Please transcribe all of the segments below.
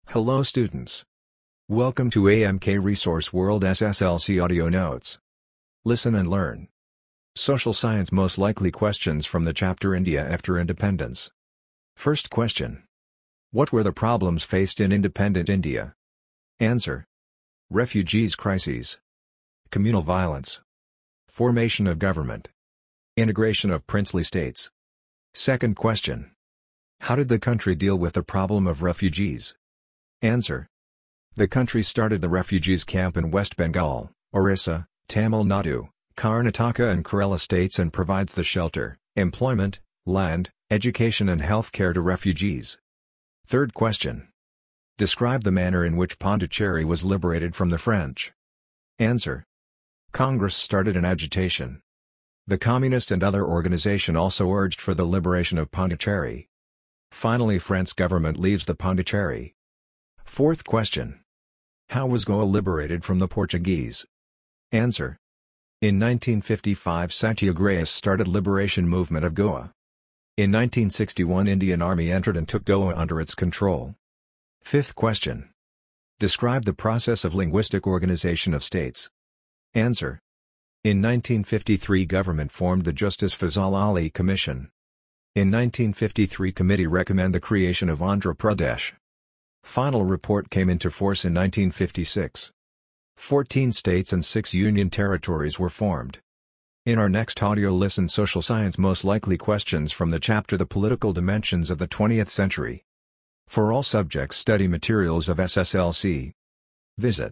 Hello students. Welcome to AMK Resource World SSLC Audio Notes. Listen and learn. Social Science Most Likely Questions from the Chapter India After Independence. First question. What were the problems faced in independent India? Answer. Refugees crises. Communal violence. Formation of government. Integration of princely states. Second question. How did the country deal with the problem of refugees? Answer. The country started the refugees camp in West Bengal, Orissa, Tamil Nadu, Karnataka and Kerala states and provides the shelter, employment, land, education and health care to refugees. Third question. Describe the manner in which Pondicherry was liberated from the French. Answer. Congress started an agitation. The Communist and other organization also urged for the liberation of Pondicherry. Finally, French government leaves the Pondicherry. Fourth question. How was Goa liberated from the Portuguese? Answer. In 1955 Satyagrahis started liberation movement of Goa. In 1961 Indian Army entered and took Goa under its control. Fifth question. Describe the process of linguistic organization of states. Answer. In 1953 government formed the Justice Fazal Ali Commission. In 1953 committee recommend the creation of Andhra Pradesh. Final report came into force in 1956. 14 states and 6 union territories were formed. In our next audio listen Social Science Most Likely Questions from the chapter The Political Dimensions of the 20th Century. For all subjects study materials of SSLC. Visit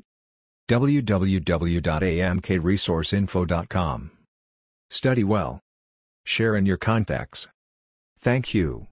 www.amkresourceinfo.com. Study well. Share in your contacts. Thank you.